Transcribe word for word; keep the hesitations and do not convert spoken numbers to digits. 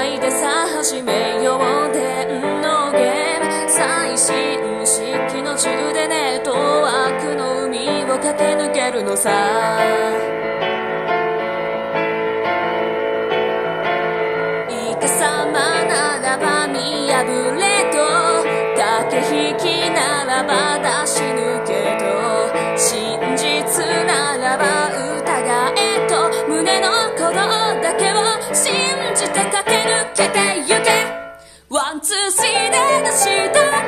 いでさあ始めよう電のゲーム最新式の銃でネットワークの海を駆け抜けるのさイカ様ならば見破れと駆け引きならば出し抜けと真実ならば疑えと胸の鼓動だけを信じて駆け抜けてゆけワンツースリーで出した